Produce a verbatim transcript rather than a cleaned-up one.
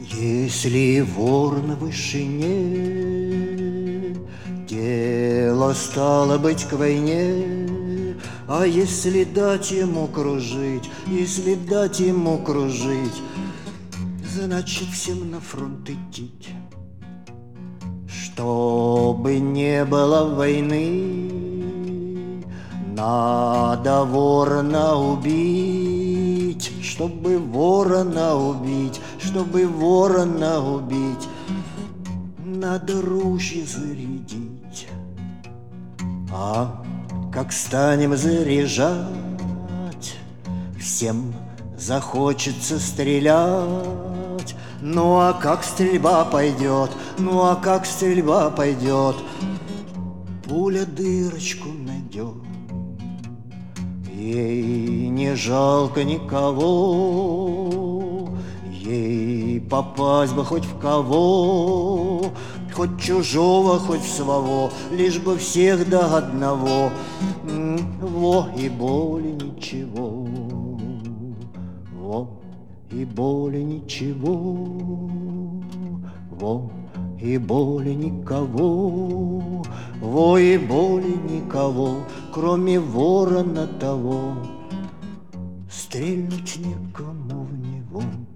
Если вор на вышине, дело стало быть к войне. А если дать ему кружить, если дать ему кружить, значит всем на фронт идти. Чтобы не было войны, надо ворона убить. Чтобы ворона убить, чтобы ворона убить, надо ружье зарядить. А как станем заряжать, всем захочется стрелять. Ну а как стрельба пойдет, ну а как стрельба пойдет, пуля дырочку найдет. Ей не жалко никого, ей попасть бы хоть в кого, хоть чужого, хоть своего, лишь бы всех до одного. Во и боли ничего, во и боли ничего, во и боли никого, во и боли никого, кроме ворона того, стрельнуть некому в него.